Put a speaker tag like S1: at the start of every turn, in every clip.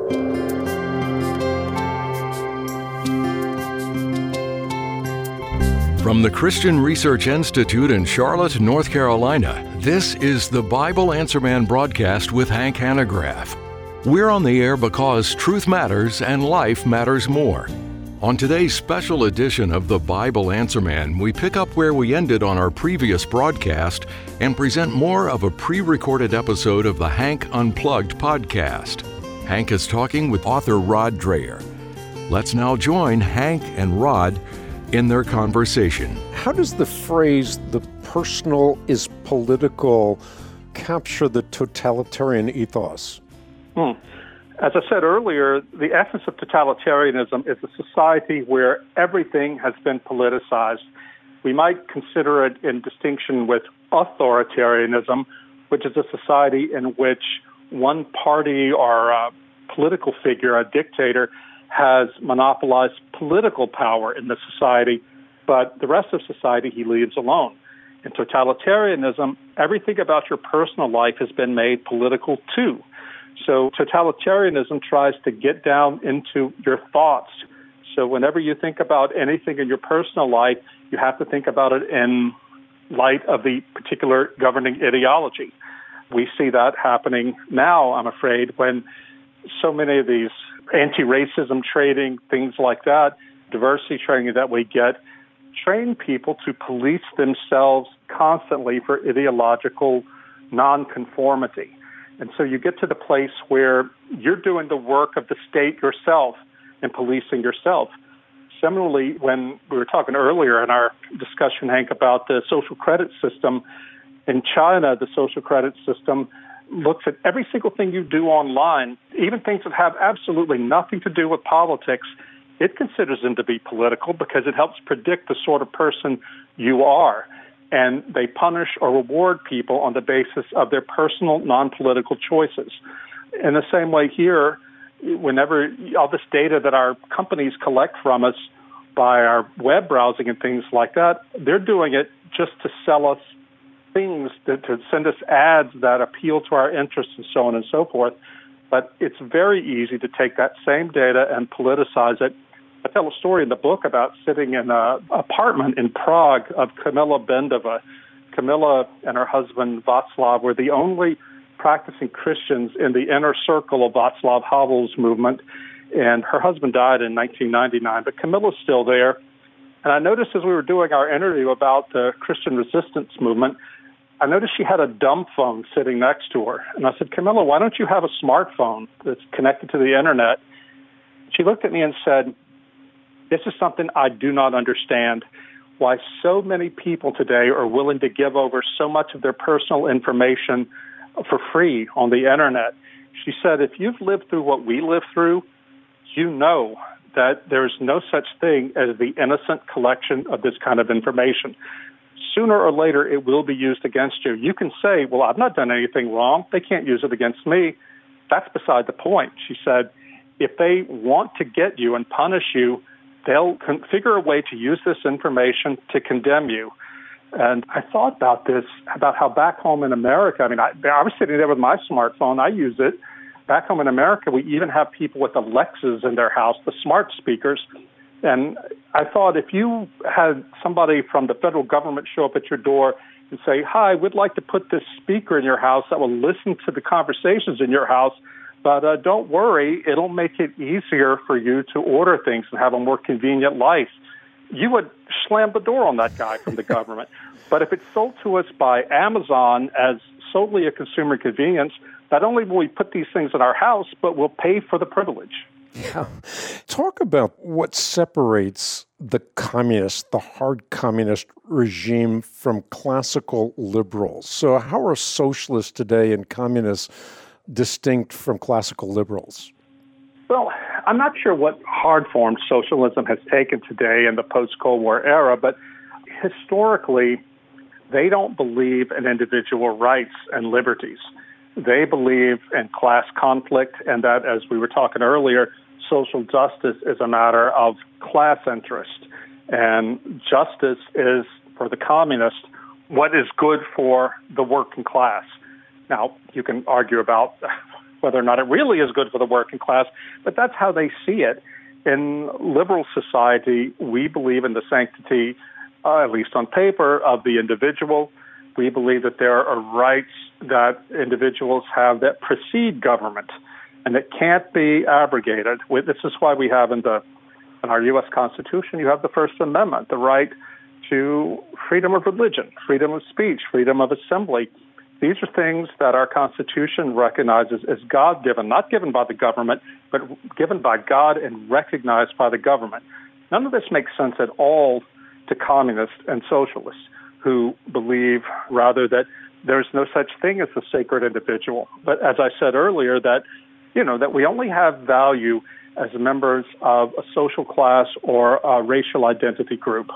S1: From the Christian Research Institute in Charlotte, North Carolina, this is the Bible Answer Man broadcast with Hank Hanegraaff. We're on the air because truth matters and life matters more. On today's special edition of the Bible Answer Man, we pick up where we ended on our previous broadcast and present more of a pre-recorded episode of the Hank Unplugged podcast. Hank is talking with author Rod Dreher. Let's now join Hank and Rod in their conversation.
S2: How does the phrase, the personal is political, capture the totalitarian ethos?
S3: As I said earlier, the essence of totalitarianism is a society where everything has been politicized. We might consider it in distinction with authoritarianism, which is a society in which one party or a political figure, a dictator, has monopolized political power in the society, but the rest of society he leaves alone. In totalitarianism, everything about your personal life has been made political too. So totalitarianism tries to get down into your thoughts. So whenever you think about anything in your personal life, you have to think about it in light of the particular governing ideology. We see that happening now, I'm afraid, when so many of these anti-racism training, things like that, diversity training that we get, train people to police themselves constantly for ideological nonconformity. And so you get to the place where you're doing the work of the state yourself and policing yourself. Similarly, when we were talking earlier in our discussion, Hank, about the social credit system, in China, the social credit system looks at every single thing you do online, even things that have absolutely nothing to do with politics. It considers them to be political because it helps predict the sort of person you are. And they punish or reward people on the basis of their personal, non-political choices. In the same way here, whenever all this data that our companies collect from us by our web browsing and things like that, they're doing it just to sell us things, to send us ads that appeal to our interests and so on and so forth. But it's very easy to take that same data and politicize it. I tell a story in the book about sitting in an apartment in Prague of Kamila Bendova. Kamila and her husband Václav were the only practicing Christians in the inner circle of Václav Havel's movement, and her husband died in 1999, but Kamila's still there. And I noticed as we were doing our interview about the Christian resistance movement, I noticed she had a dumb phone sitting next to her. And I said, Kamila, why don't you have a smartphone that's connected to the internet? She looked at me and said, this is something I do not understand, why so many people today are willing to give over so much of their personal information for free on the internet. She said, if you've lived through what we lived through, you know that there's no such thing as the innocent collection of this kind of information. Sooner or later, it will be used against you. You can say, well, I've not done anything wrong. They can't use it against me. That's beside the point. She said, if they want to get you and punish you, they'll figure a way to use this information to condemn you. And I thought about this, about how back home in America, I was sitting there with my smartphone. I use it. Back home in America, we even have people with Alexas in their house, the smart speakers. And I thought if you had somebody from the federal government show up at your door and say, hi, we'd like to put this speaker in your house that will listen to the conversations in your house, but don't worry, it'll make it easier for you to order things and have a more convenient life, you would slam the door on that guy from the government. But if it's sold to us by Amazon as solely a consumer convenience, not only will we put these things in our house, but we'll pay for the privilege.
S2: Yeah. Talk about what separates the communist, the hard communist regime from classical liberals. So how are socialists today and communists distinct from classical liberals?
S3: Well, I'm not sure what hard-form socialism has taken today in the post-Cold War era, but historically, they don't believe in individual rights and liberties. They believe in class conflict and that, as we were talking earlier, social justice is a matter of class interest. And justice is, for the communist, what is good for the working class. Now, you can argue about whether or not it really is good for the working class, but that's how they see it. In liberal society, we believe in the sanctity, at least on paper, of the individual. We believe that there are rights that individuals have that precede government and that can't be abrogated. This is why we have in our U.S. Constitution, you have the First Amendment, the right to freedom of religion, freedom of speech, freedom of assembly. These are things that our Constitution recognizes as God-given, not given by the government, but given by God and recognized by the government. None of this makes sense at all to communists and socialists who believe, rather, that there's no such thing as a sacred individual. But as I said earlier, that we only have value as members of a social class or a racial identity group.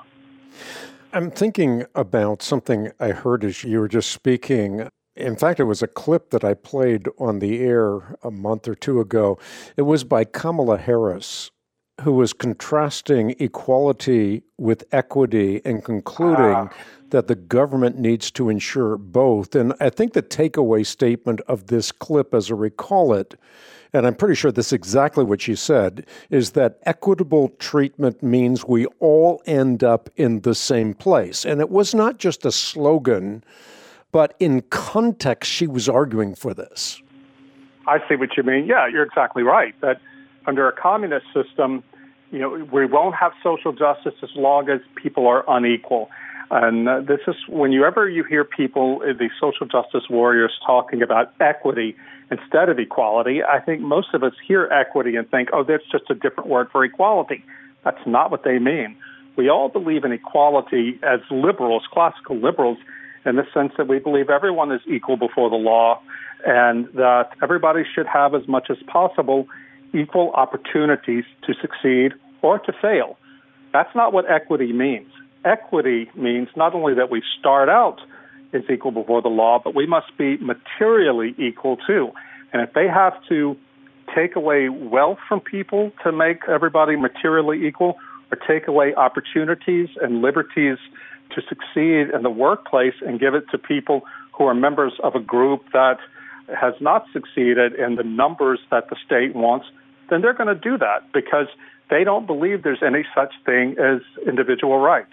S2: I'm thinking about something I heard as you were just speaking. In fact, it was a clip that I played on the air a month or two ago. It was by Kamala Harris, who was contrasting equality with equity and concluding that the government needs to ensure both. And I think the takeaway statement of this clip, as I recall it, and I'm pretty sure this is exactly what she said, is that equitable treatment means we all end up in the same place. And it was not just a slogan, but in context, she was arguing for this.
S3: I see what you mean. Yeah, you're exactly right. That under a communist system, we won't have social justice as long as people are unequal. And this is whenever you hear people, the social justice warriors, talking about equity instead of equality, I think most of us hear equity and think, oh, that's just a different word for equality. That's not what they mean. We all believe in equality as liberals, classical liberals, in the sense that we believe everyone is equal before the law and that everybody should have as much as possible equal opportunities to succeed or to fail. That's not what equity means. Equity means not only that we start out as equal before the law, but we must be materially equal too. And if they have to take away wealth from people to make everybody materially equal, or take away opportunities and liberties to succeed in the workplace and give it to people who are members of a group that has not succeeded in the numbers that the state wants, then they're going to do that because they don't believe there's any such thing as individual rights.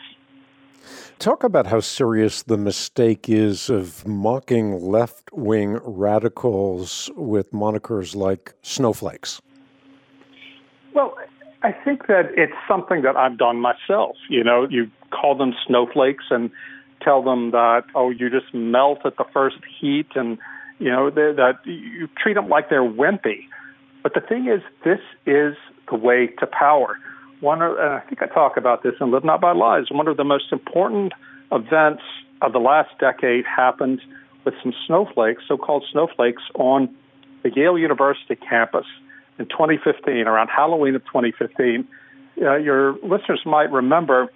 S2: Talk about how serious the mistake is of mocking left-wing radicals with monikers like snowflakes.
S3: Well, I think that it's something that I've done myself. You call them snowflakes and tell them that, oh, you just melt at the first heat and, that you treat them like they're wimpy. But the thing is, this is the way to power. And I think I talk about this in Live Not by Lies. One of the most important events of the last decade happened with some snowflakes, so-called snowflakes, on the Yale University campus in 2015, around Halloween of 2015. Your listeners might remember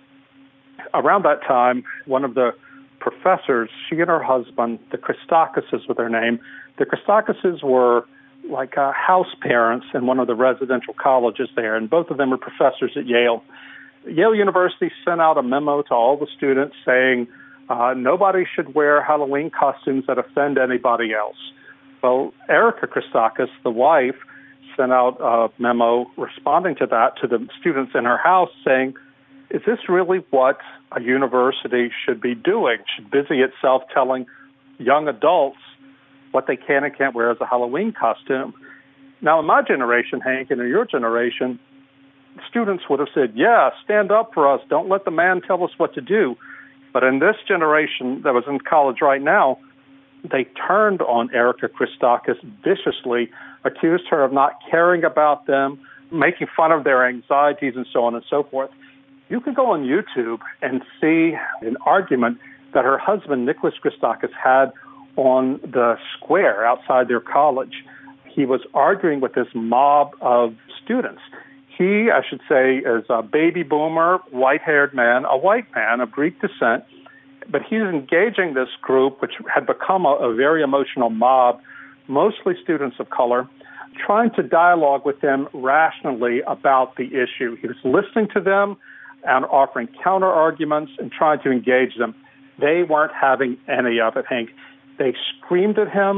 S3: around that time, one of the professors, she and her husband, the Christakises was their name, the Christakises were like house parents in one of the residential colleges there, and both of them were professors at Yale. Yale University sent out a memo to all the students saying nobody should wear Halloween costumes that offend anybody else. Well, Erica Christakis, the wife, sent out a memo responding to that to the students in her house saying, is this really what a university should be doing? Should busy itself telling young adults what they can and can't wear as a Halloween costume? Now, in my generation, Hank, and in your generation, students would have said, yeah, stand up for us. Don't let the man tell us what to do. But in this generation that was in college right now, they turned on Erica Christakis viciously, accused her of not caring about them, making fun of their anxieties, and so on and so forth. You can go on YouTube and see an argument that her husband, Nicholas Christakis, had on the square outside their college. He was arguing with this mob of students. He, I should say, is a baby boomer, white-haired man, a white man of Greek descent, but he's engaging this group, which had become a very emotional mob, mostly students of color, trying to dialogue with them rationally about the issue. He was listening to them and offering counter-arguments and trying to engage them. They weren't having any of it, Hank. They screamed at him.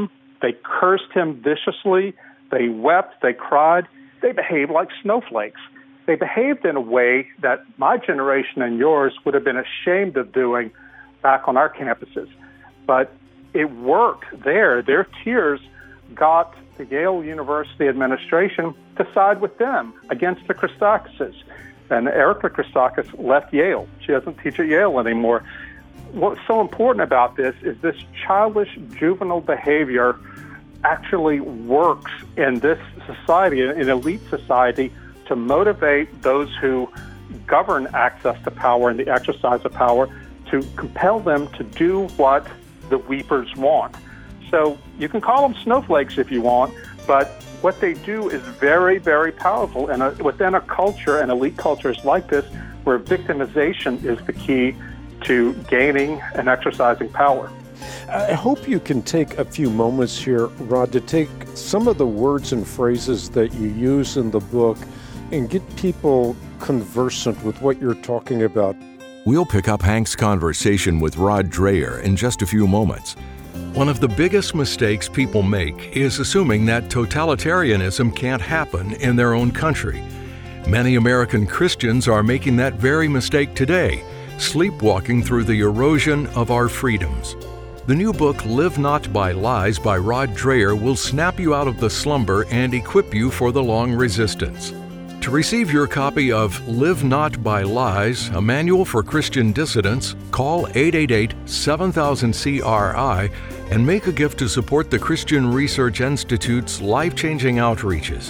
S3: They cursed him viciously. They wept. They cried. They behaved like snowflakes. They behaved in a way that my generation and yours would have been ashamed of doing back on our campuses. But it worked there. Their tears got the Yale University administration to side with them against the Christakises. And Erica Christakis left Yale. She doesn't teach at Yale anymore. What's so important about this is this childish, juvenile behavior actually works in this society, in elite society, to motivate those who govern access to power and the exercise of power, to compel them to do what the weepers want. So you can call them snowflakes if you want, but what they do is very, very powerful. And within a culture, and elite cultures like this, where victimization is the key to gaining and exercising power.
S2: I hope you can take a few moments here, Rod, to take some of the words and phrases that you use in the book and get people conversant with what you're talking about.
S1: We'll pick up Hank's conversation with Rod Dreher in just a few moments. One of the biggest mistakes people make is assuming that totalitarianism can't happen in their own country. Many American Christians are making that very mistake today, sleepwalking through the erosion of our freedoms. The new book, Live Not by Lies by Rod Dreher, will snap you out of the slumber and equip you for the long resistance. To receive your copy of Live Not by Lies, a manual for Christian dissidents, call 888-7000-CRI and make a gift to support the Christian Research Institute's life-changing outreaches.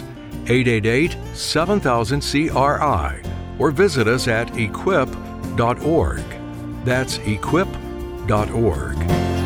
S1: 888-7000-CRI, or visit us at equip.org. That's equip.org.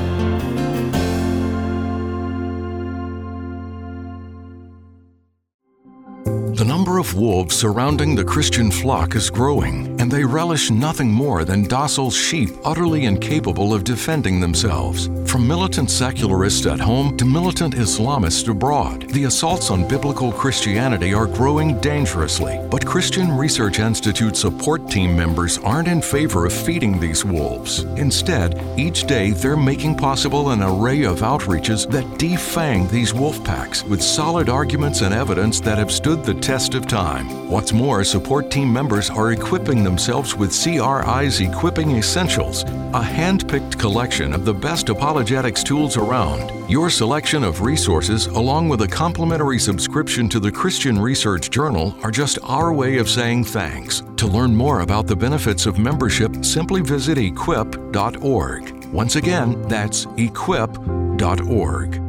S1: The number of wolves surrounding the Christian flock is growing, and they relish nothing more than docile sheep utterly incapable of defending themselves. From militant secularists at home to militant Islamists abroad, the assaults on biblical Christianity are growing dangerously. But Christian Research Institute support team members aren't in favor of feeding these wolves. Instead, each day they're making possible an array of outreaches that defang these wolf packs with solid arguments and evidence that have stood the test of time. What's more, support team members are equipping themselves with CRI's Equipping Essentials, a hand-picked collection of the best apologetics tools around. Your selection of resources, along with a complimentary subscription to the Christian Research Journal, are just our way of saying thanks. To learn more about the benefits of membership, simply visit equip.org. Once again, that's equip.org.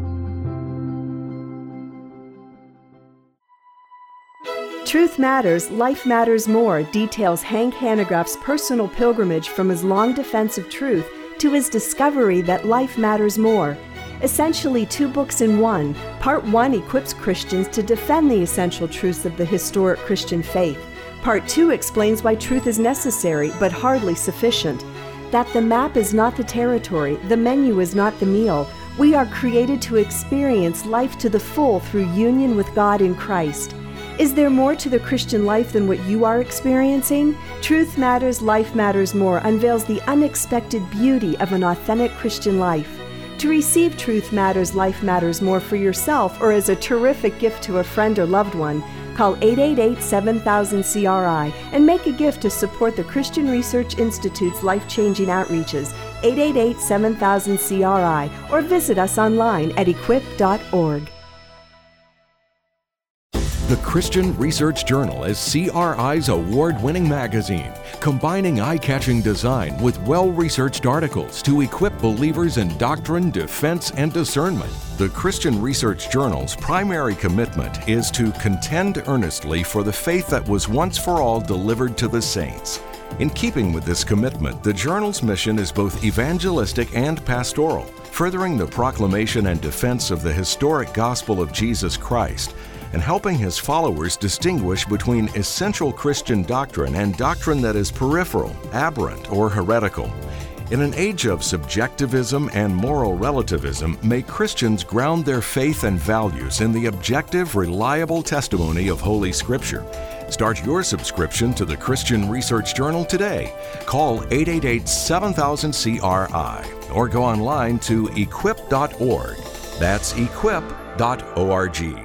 S4: Truth Matters, Life Matters More details Hank Hanegraaff's personal pilgrimage from his long defense of truth to his discovery that life matters more. Essentially 2 books in one, Part 1 equips Christians to defend the essential truths of the historic Christian faith. Part 2 explains why truth is necessary but hardly sufficient. That the map is not the territory, the menu is not the meal. We are created to experience life to the full through union with God in Christ. Is there more to the Christian life than what you are experiencing? Truth Matters, Life Matters More unveils the unexpected beauty of an authentic Christian life. To receive Truth Matters, Life Matters More for yourself or as a terrific gift to a friend or loved one, call 888-7000-CRI and make a gift to support the Christian Research Institute's life-changing outreaches, 888-7000-CRI, or visit us online at equip.org.
S1: The Christian Research Journal is CRI's award-winning magazine, combining eye-catching design with well-researched articles to equip believers in doctrine, defense, and discernment. The Christian Research Journal's primary commitment is to contend earnestly for the faith that was once for all delivered to the saints. In keeping with this commitment, the journal's mission is both evangelistic and pastoral, furthering the proclamation and defense of the historic gospel of Jesus Christ, and helping his followers distinguish between essential Christian doctrine and doctrine that is peripheral, aberrant, or heretical. In an age of subjectivism and moral relativism, may Christians ground their faith and values in the objective, reliable testimony of Holy Scripture. Start your subscription to the Christian Research Journal today. Call 888-7000-CRI or go online to equip.org. That's equip.org.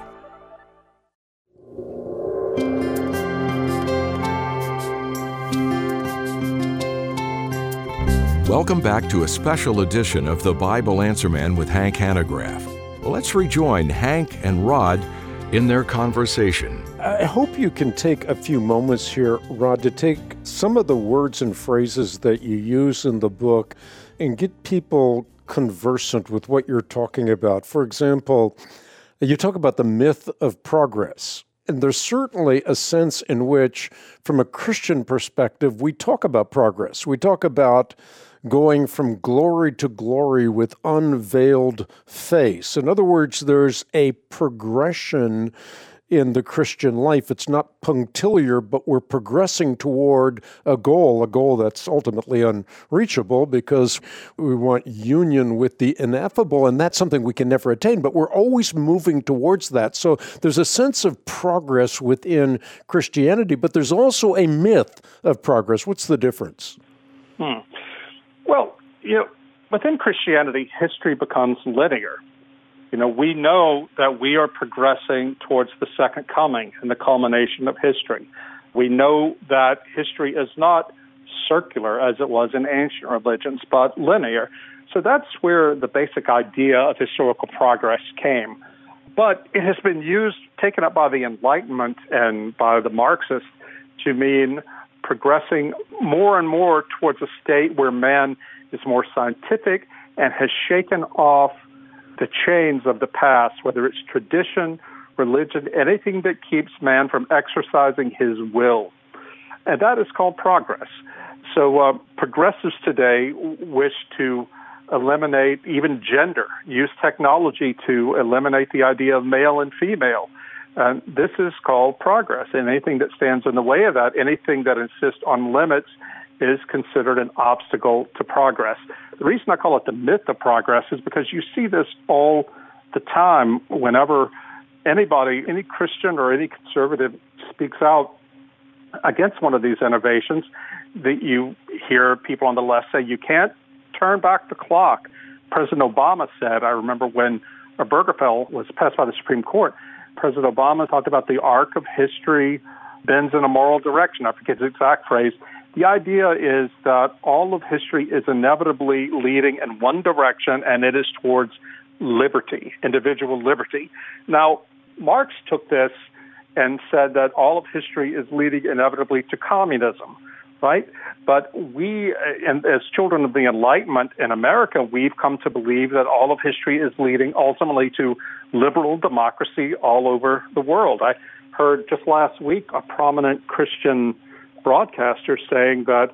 S1: Welcome back to a special edition of the Bible Answer Man with Hank Hanegraaff. Let's rejoin Hank and Rod in their conversation.
S2: I hope you can take a few moments here, Rod, to take some of the words and phrases that you use in the book and get people conversant with what you're talking about. For example, you talk about the myth of progress. And there's certainly a sense in which, from a Christian perspective, we talk about progress. We talk about going from glory to glory with unveiled face. In other words, there's a progression in the Christian life. It's not punctiliar, but we're progressing toward a goal that's ultimately unreachable because we want union with the ineffable, and that's something we can never attain, but we're always moving towards that. So there's a sense of progress within Christianity, but there's also a myth of progress. What's the difference?
S3: Well, within Christianity, history becomes linear. We know that we are progressing towards the second coming and the culmination of history. We know that history is not circular as it was in ancient religions, but linear. So that's where the basic idea of historical progress came. But it has been taken up by the Enlightenment and by the Marxists to mean progressing more and more towards a state where man is more scientific and has shaken off the chains of the past, whether it's tradition, religion, anything that keeps man from exercising his will. And that is called progress. So progressives today wish to eliminate even gender, use technology to eliminate the idea of male and female. This is called progress. And anything that stands in the way of that, anything that insists on limits, is considered an obstacle to progress. The reason I call it the myth of progress is because you see this all the time whenever anybody, any Christian or any conservative, speaks out against one of these innovations, that you hear people on the left say, you can't turn back the clock. President Obama said, I remember when Obergefell was passed by the Supreme Court, President Obama talked about the arc of history bends in a moral direction. I forget the exact phrase. The idea is that all of history is inevitably leading in one direction, and it is towards liberty, individual liberty. Now, Marx took this and said that all of history is leading inevitably to communism, right? But we, and as children of the Enlightenment in America, we've come to believe that all of history is leading ultimately to liberal democracy all over the world. I heard just last week a prominent Christian broadcaster saying that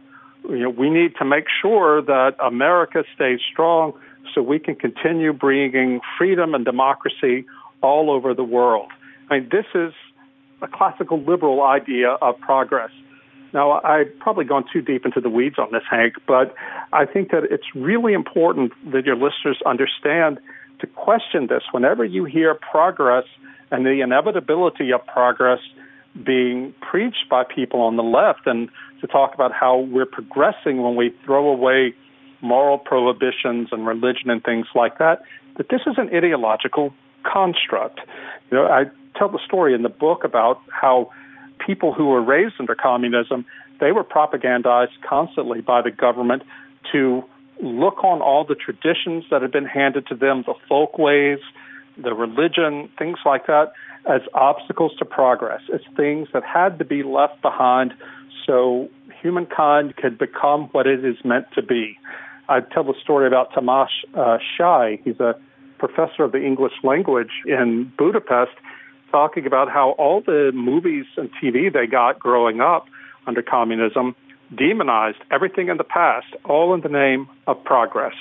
S3: we need to make sure that America stays strong so we can continue bringing freedom and democracy all over the world. I mean, this is a classical liberal idea of progress. Now, I've probably gone too deep into the weeds on this, Hank, but I think that it's really important that your listeners understand to question this. Whenever you hear progress and the inevitability of progress being preached by people on the left, and to talk about how we're progressing when we throw away moral prohibitions and religion and things like that, that this is an ideological construct. I tell the story in the book about how people who were raised under communism, they were propagandized constantly by the government to look on all the traditions that had been handed to them, the folkways, the religion, things like that, as obstacles to progress. It's things that had to be left behind so humankind could become what it is meant to be. I tell the story about Tamás Shai. He's a professor of the English language in Budapest, talking about how all the movies and TV they got growing up under communism demonized everything in the past, all in the name of progress.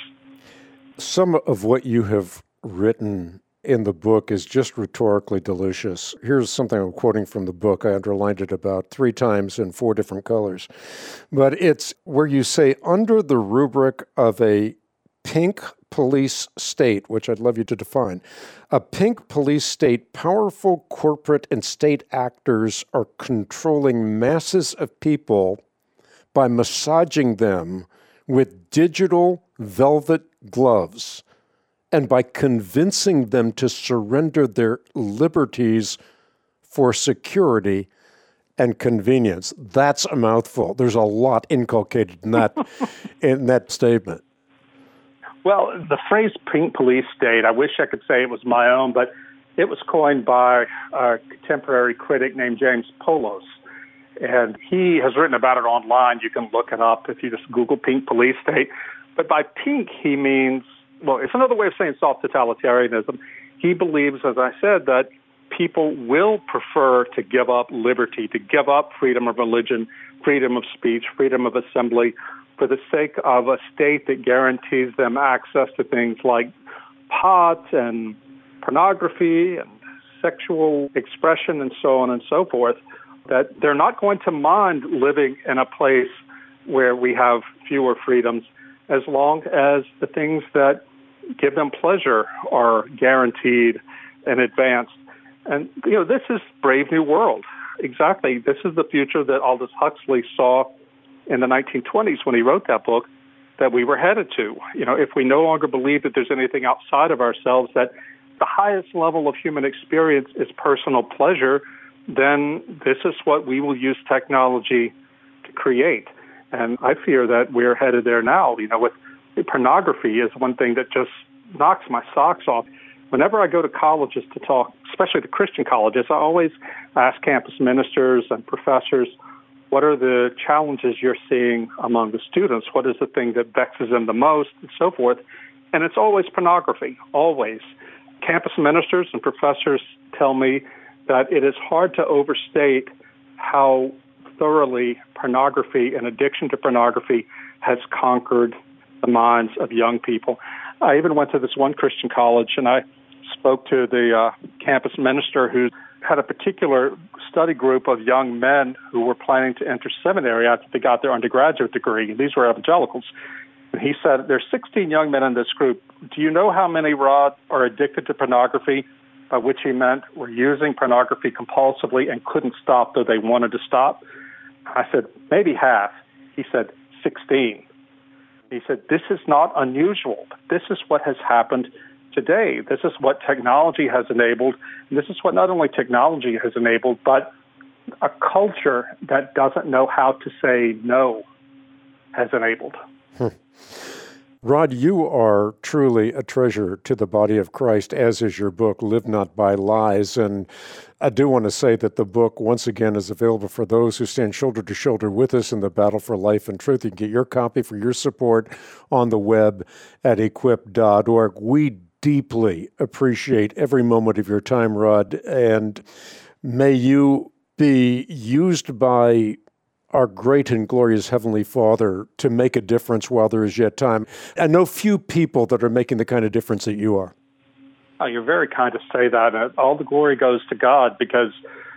S2: Some of what you have written in the book is just rhetorically delicious. Here's something I'm quoting from the book. I underlined it about 3 times in 4 different colors. But it's where you say, under the rubric of a pink police state, which I'd love you to define, a pink police state, powerful corporate and state actors are controlling masses of people by massaging them with digital velvet gloves and by convincing them to surrender their liberties for security and convenience. That's a mouthful. There's a lot inculcated in that statement.
S3: Well, the phrase pink police state, I wish I could say it was my own, but it was coined by a contemporary critic named James Poulos. And he has written about it online. You can look it up if you just Google pink police state. But by pink, he means, well, it's another way of saying soft totalitarianism. He believes, as I said, that people will prefer to give up liberty, to give up freedom of religion, freedom of speech, freedom of assembly, for the sake of a state that guarantees them access to things like pot and pornography and sexual expression and so on and so forth, that they're not going to mind living in a place where we have fewer freedoms as long as the things that give them pleasure are guaranteed and advanced. And, this is Brave New World. Exactly. This is the future that Aldous Huxley saw in the 1920s when he wrote that book that we were headed to. If we no longer believe that there's anything outside of ourselves, that the highest level of human experience is personal pleasure, then this is what we will use technology to create. And I fear that we're headed there now. With pornography is one thing that just knocks my socks off. Whenever I go to colleges to talk, especially the Christian colleges, I always ask campus ministers and professors, what are the challenges you're seeing among the students? What is the thing that vexes them the most, and so forth? And it's always pornography, always. Campus ministers and professors tell me that it is hard to overstate how thoroughly pornography and addiction to pornography has conquered the minds of young people. I even went to this one Christian college, and I spoke to the campus minister who had a particular study group of young men who were planning to enter seminary after they got their undergraduate degree. These were evangelicals. And he said, there's 16 young men in this group. Do you know how many, Rod, are addicted to pornography? By which he meant were using pornography compulsively and couldn't stop, though they wanted to stop. I said, maybe half. He said, 16. He said, this is not unusual. This is what has happened today. This is what technology has enabled. And this is what not only technology has enabled, but a culture that doesn't know how to say no has enabled.
S2: Rod, you are truly a treasure to the body of Christ, as is your book, Live Not by Lies. And I do want to say that the book, once again, is available for those who stand shoulder to shoulder with us in the battle for life and truth. You can get your copy for your support on the web at equip.org. We deeply appreciate every moment of your time, Rod, and may you be used by our great and glorious Heavenly Father to make a difference while there is yet time. I know few people that are making the kind of difference that you are.
S3: Oh, you're very kind to say that. All the glory goes to God because,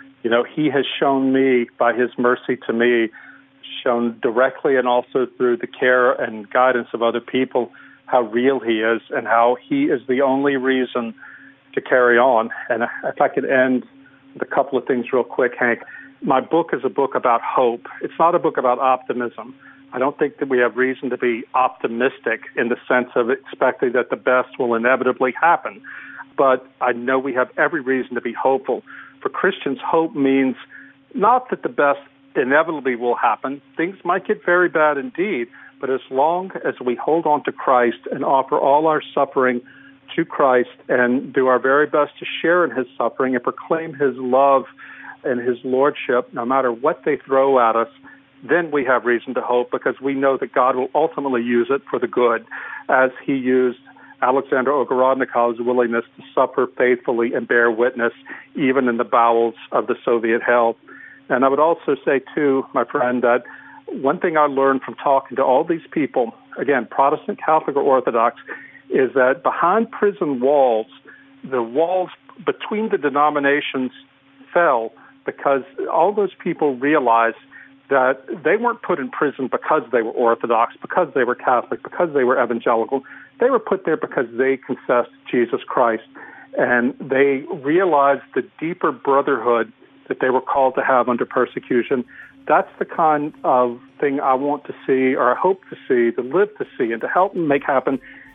S3: He has shown me, by His mercy to me, shown directly and also through the care and guidance of other people, how real He is and how He is the only reason to carry on. And if I could end with a couple of things real quick, Hank. My book is a book about hope. It's not a book about optimism. I don't think that we have reason to be optimistic in the sense of expecting that the best will inevitably happen. But I know we have every reason to be hopeful. For Christians, hope means not that the best inevitably will happen. Things might get very bad indeed, but as long as we hold on to Christ and offer all our suffering to Christ and do our very best to share in His suffering and proclaim His love and His lordship, no matter what they throw at us, then we have reason to hope because we know that God will ultimately use it for the good, as He used Alexander Ogorodnikov's willingness to suffer faithfully and bear witness even in the bowels of the Soviet hell. And I would also say, too, my friend, that one thing I learned from talking to all these people, again, Protestant, Catholic, or Orthodox, is that behind prison walls, the walls between the denominations fell because all those people realized that they weren't put in prison because they were Orthodox, because they were Catholic, because they were evangelical. They were put there because they confessed Jesus Christ. And they realized the deeper brotherhood that they were called to have under persecution. That's the kind of thing I want to see, or I hope to see, to live to see, and to help make happen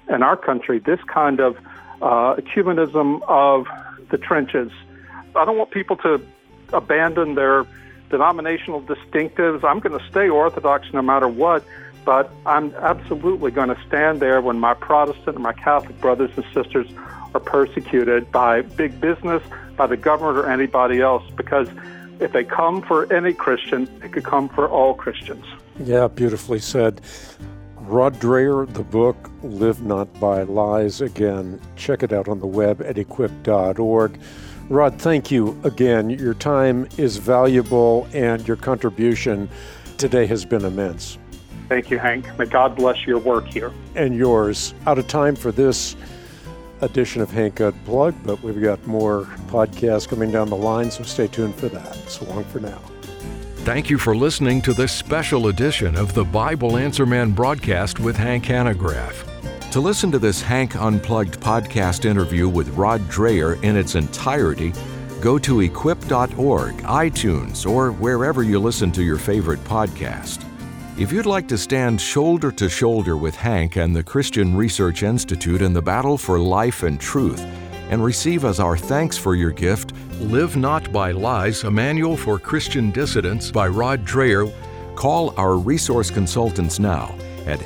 S3: in our country, this kind of ecumenism of the trenches. I don't want people to abandon their denominational distinctives. I'm going to stay Orthodox no matter what, but I'm absolutely going to stand there when my Protestant and my Catholic brothers and sisters are persecuted by big business, by the government, or anybody else, because if they come for any Christian, they could come for all Christians.
S2: Yeah, beautifully said. Rod Dreher, the book, Live Not by Lies. Again, check it out on the web at equip.org. Rod, thank you again. Your time is valuable, and your contribution today has been immense.
S3: Thank you, Hank. May God bless your work here.
S2: And yours. Out of time for this edition of Hank Unplugged, but we've got more podcasts coming down the line, so stay tuned for that. So long for now.
S1: Thank you for listening to this special edition of the Bible Answer Man broadcast with Hank Hanegraaff. To listen to this Hank Unplugged podcast interview with Rod Dreher in its entirety, go to equip.org, iTunes, or wherever you listen to your favorite podcast. If you'd like to stand shoulder to shoulder with Hank and the Christian Research Institute in the battle for life and truth, and receive as our thanks for your gift, Live Not by Lies, a Manual for Christian Dissidents by Rod Dreher, call our resource consultants now at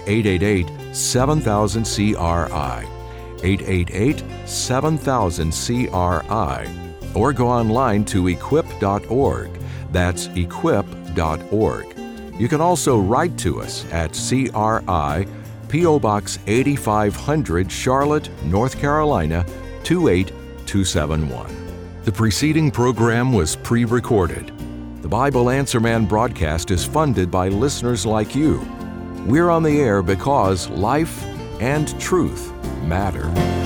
S1: 888-7000-CRI, 888-7000-CRI, or go online to equip.org. That's equip.org. You can also write to us at CRI, P.O. Box 8500, Charlotte, North Carolina, 28271. The preceding program was pre-recorded. The Bible Answer Man broadcast is funded by listeners like you. We're on the air because life and truth matter.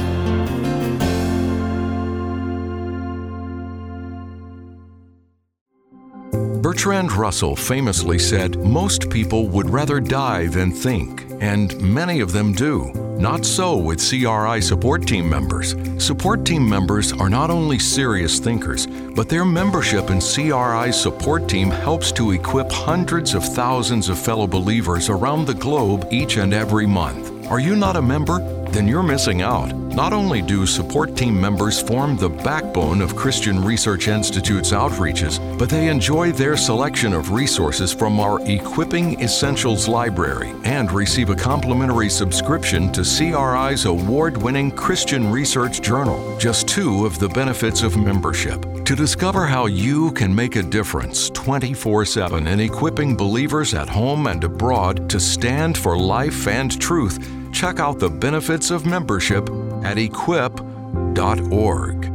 S1: Bertrand Russell famously said, "Most people would rather die than think," and many of them do. Not so with CRI support team members. Support team members are not only serious thinkers, but their membership in CRI's support team helps to equip hundreds of thousands of fellow believers around the globe each and every month. Are you not a member? Then you're missing out. Not only do support team members form the backbone of Christian Research Institute's outreaches, but they enjoy their selection of resources from our Equipping Essentials library and receive a complimentary subscription to CRI's award-winning Christian Research Journal, just two of the benefits of membership. To discover how you can make a difference 24/7 in equipping believers at home and abroad to stand for life and truth, check out the benefits of membership at equip.org.